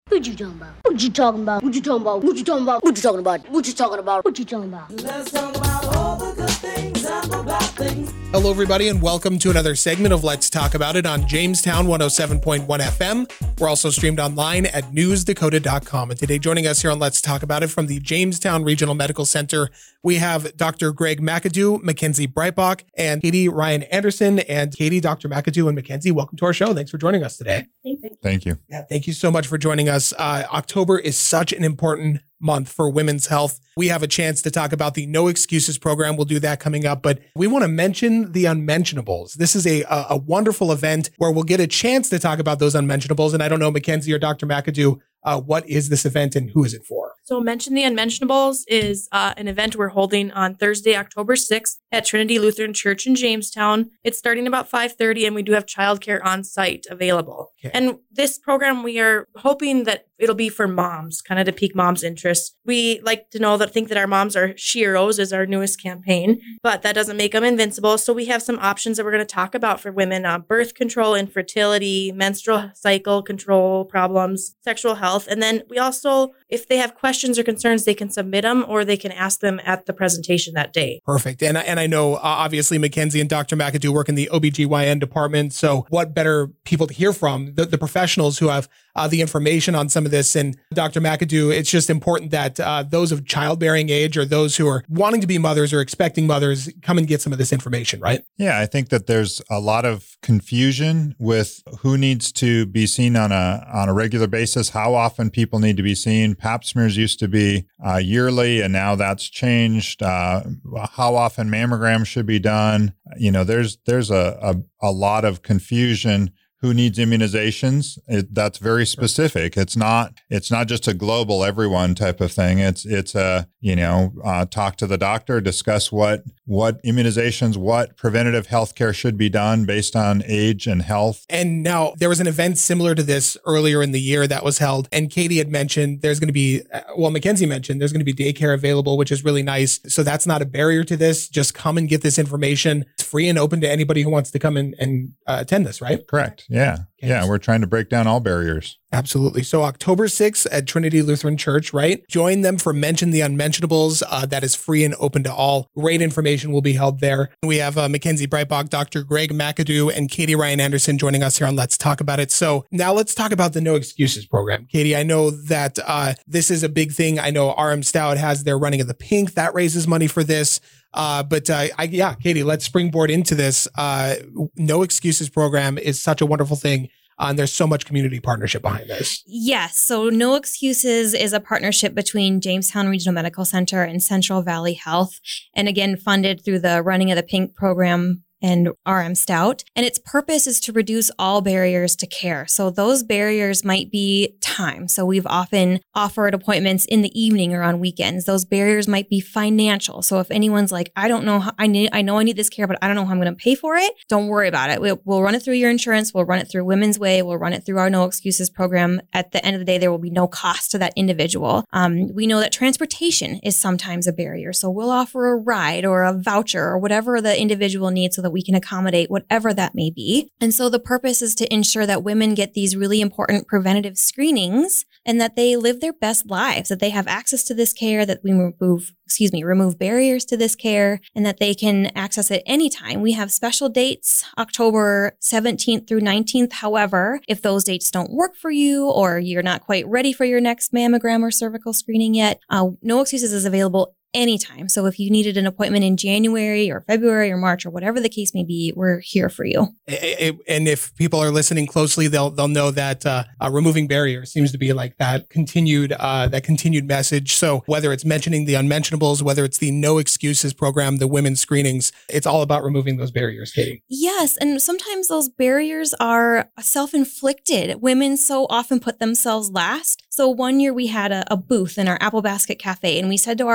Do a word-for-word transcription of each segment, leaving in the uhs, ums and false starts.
What you talking about? What you talking about? What you talking about? What you talking about? What you talking about? What you talking about? What you talking about? Let's talk about all the good things and the bad things. Hello, everybody, and welcome to another segment of Let's Talk About It on Jamestown one oh seven point one F M. We're also streamed online at news dakota dot com. And today, joining us here on Let's Talk About It from the Jamestown Regional Medical Center, we have Doctor Greg McAdoo, Mackenzie Breitbach, and Katie Ryan Anderson. And Katie, Doctor McAdoo, and Mackenzie, welcome to our show. Thanks for joining us today. Thank you. Thank you. Yeah, thank you so much for joining us. Uh, October is such an important month for women's health. We have a chance to talk about the No Excuses program. We'll do that coming up, but we want to mention the unmentionables. This is a, a, a wonderful event where we'll get a chance to talk about those unmentionables. And I don't know, Mackenzie or Doctor McAdoo, uh, what is this event and who is it for? So Mention the Unmentionables is uh, an event we're holding on Thursday, October sixth at Trinity Lutheran Church in Jamestown. It's starting about five thirty, and we do have childcare on site available. Okay. And this program, we are hoping that it'll be for moms, kind of to pique moms' interest. We like to know that think that our moms are sheroes is our newest campaign, but that doesn't make them invincible. So we have some options that we're going to talk about for women: uh, birth control, infertility, menstrual cycle control problems, sexual health. And then we also, if they have questions or concerns, they can submit them or they can ask them at the presentation that day. Perfect. And, and I know, uh, obviously, Mackenzie and Doctor McAdoo work in the O B G Y N department. So what better people to hear from, the, the professionals who have uh, the information on some of this. And Doctor McAdoo, it's just important that uh, those of childbearing age or those who are wanting to be mothers or expecting mothers come and get some of this information, right? Yeah, I think that there's a lot of confusion with who needs to be seen on a on a regular basis, how often people need to be seen. Pap smears used to be uh, yearly, and now that's changed. Uh, how often mammograms should be done. You know, there's there's a, a, a lot of confusion. Who needs immunizations? It, that's very specific. It's not. It's not just a global everyone type of thing. It's it's a you know uh, talk to the doctor, discuss what what immunizations, what preventative health care should be done based on age and health. And now there was an event similar to this earlier in the year that was held, and Katie had mentioned there's going to be well, Mackenzie mentioned there's going to be daycare available, which is really nice. So that's not a barrier to this. Just come and get this information. It's free and open to anybody who wants to come and, and uh, attend this. Right? Correct. Yeah. Okay. Yeah. We're trying to break down all barriers. Absolutely. So October sixth at Trinity Lutheran Church, right? Join them for Mention the Unmentionables. Uh, that is free and open to all. Great information will be held there. We have uh, Mackenzie Breitbach, Doctor Greg McAdoo, and Katie Ryan Anderson joining us here on Let's Talk About It. So now let's talk about the No Excuses program. Katie, I know that uh, this is a big thing. I know R M Stout has their Running of the Pink. That raises money for this. Uh, but uh, I, yeah, Katie, let's springboard into this. Uh, No Excuses program is such a wonderful thing. Uh, and there's so much community partnership behind this. Yes. So No Excuses is a partnership between Jamestown Regional Medical Center and Central Valley Health. And again, funded through the Running of the Pink program and R M Stout. And its purpose is to reduce all barriers to care. So those barriers might be time. So we've often offered appointments in the evening or on weekends. Those barriers might be financial. So if anyone's like, I don't know how I need, I know I need this care, but I don't know how I'm going to pay for it. Don't worry about it. We'll, we'll run it through your insurance. We'll run it through Women's Way. We'll run it through our No Excuses program. At the end of the day, there will be no cost to that individual. Um, we know that transportation is sometimes a barrier. So we'll offer a ride or a voucher or whatever the individual needs so that we can accommodate whatever that may be. And so the purpose is to ensure that women get these really important preventative screenings and that they live their best lives, that they have access to this care, that we remove, excuse me, remove barriers to this care, and that they can access it anytime. We have special dates, October seventeenth through nineteenth. However, if those dates don't work for you or you're not quite ready for your next mammogram or cervical screening yet, uh, No Excuses is available anytime. So if you needed an appointment in January or February or March or whatever the case may be, we're here for you. And if people are listening closely, they'll they'll know that uh, uh, removing barriers seems to be like that continued uh, that continued message. So whether it's mentioning the unmentionables, whether it's the No Excuses program, the women's screenings, it's all about removing those barriers, Katie. Yes, and sometimes those barriers are self-inflicted. Women so often put themselves last. So one year we had a, a booth in our Apple Basket Cafe, and we said to our own employees,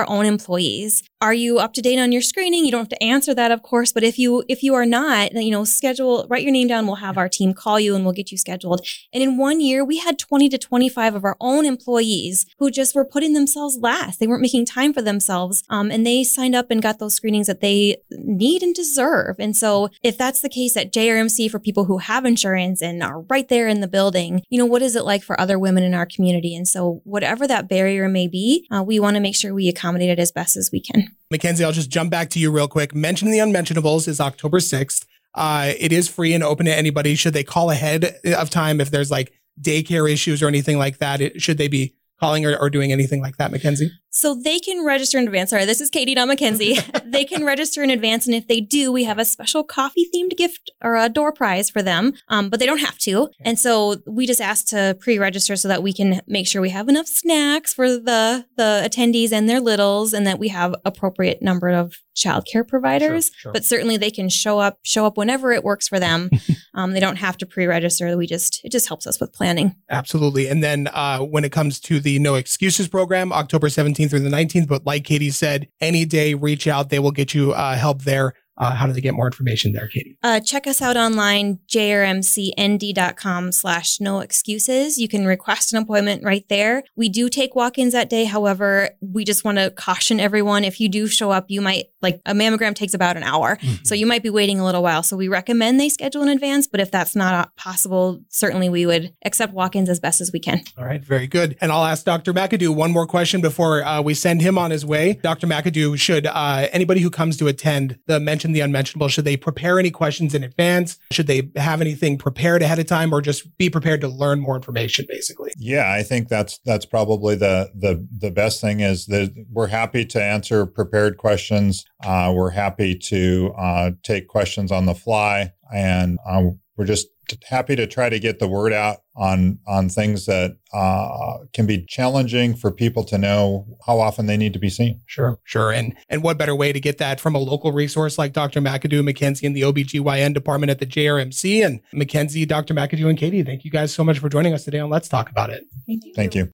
employees. Are you up to date on your screening? You don't have to answer that, of course, but if you if you are not, you know, schedule, write your name down. We'll have our team call you and we'll get you scheduled. And in one year, we had twenty to twenty-five of our own employees who just were putting themselves last. They weren't making time for themselves, um, and they signed up and got those screenings that they need and deserve. And so if that's the case at J R M C for people who have insurance and are right there in the building, you know, what is it like for other women in our community? And so whatever that barrier may be, uh, we want to make sure we accommodate it as best as we can. Mackenzie, I'll just jump back to you real quick. Mention the Unmentionables is October sixth. Uh, it is free and open to anybody. Should they call ahead of time if there's like daycare issues or anything like that? It, should they be calling or, or doing anything like that, Mackenzie? So they can register in advance. Sorry, this is Katie, not Mackenzie. They can register in advance. And if they do, we have a special coffee themed gift or a door prize for them. Um, but they don't have to. And so we just ask to pre-register so that we can make sure we have enough snacks for the, the attendees and their littles, and that we have appropriate number of childcare providers. Sure, sure. But certainly they can show up, show up whenever it works for them. um, they don't have to pre-register. We just, it just helps us with planning. Absolutely. And then uh, when it comes to the No Excuses program, October seventeenth through the nineteenth, but like Katie said, any day, reach out. They will get you uh, help there. Uh, how do they get more information there, Katie? Uh, check us out online, j r m c n d dot com slash no excuses. You can request an appointment right there. We do take walk-ins that day. However, we just want to caution everyone, if you do show up, you might, like a mammogram takes about an hour. Mm-hmm. So you might be waiting a little while. So we recommend they schedule in advance. But if that's not possible, certainly we would accept walk-ins as best as we can. All right. Very good. And I'll ask Doctor McAdoo one more question before uh, we send him on his way. Doctor McAdoo, should uh, anybody who comes to attend the Mention the Unmentionable, should they prepare any questions in advance? Should they have anything prepared ahead of time, or just be prepared to learn more information, basically? Yeah, I think that's that's probably the the the best thing is that we're happy to answer prepared questions. Uh, we're happy to uh, take questions on the fly, and uh, we're just happy to try to get the word out on on things that uh, can be challenging for people to know how often they need to be seen. Sure, sure. And and what better way to get that from a local resource like Doctor McAdoo, Mackenzie, and the O B G Y N department at the J R M C. And Mackenzie, Doctor McAdoo, and Katie, thank you guys so much for joining us today on Let's Talk About It. Thank you. Thank you.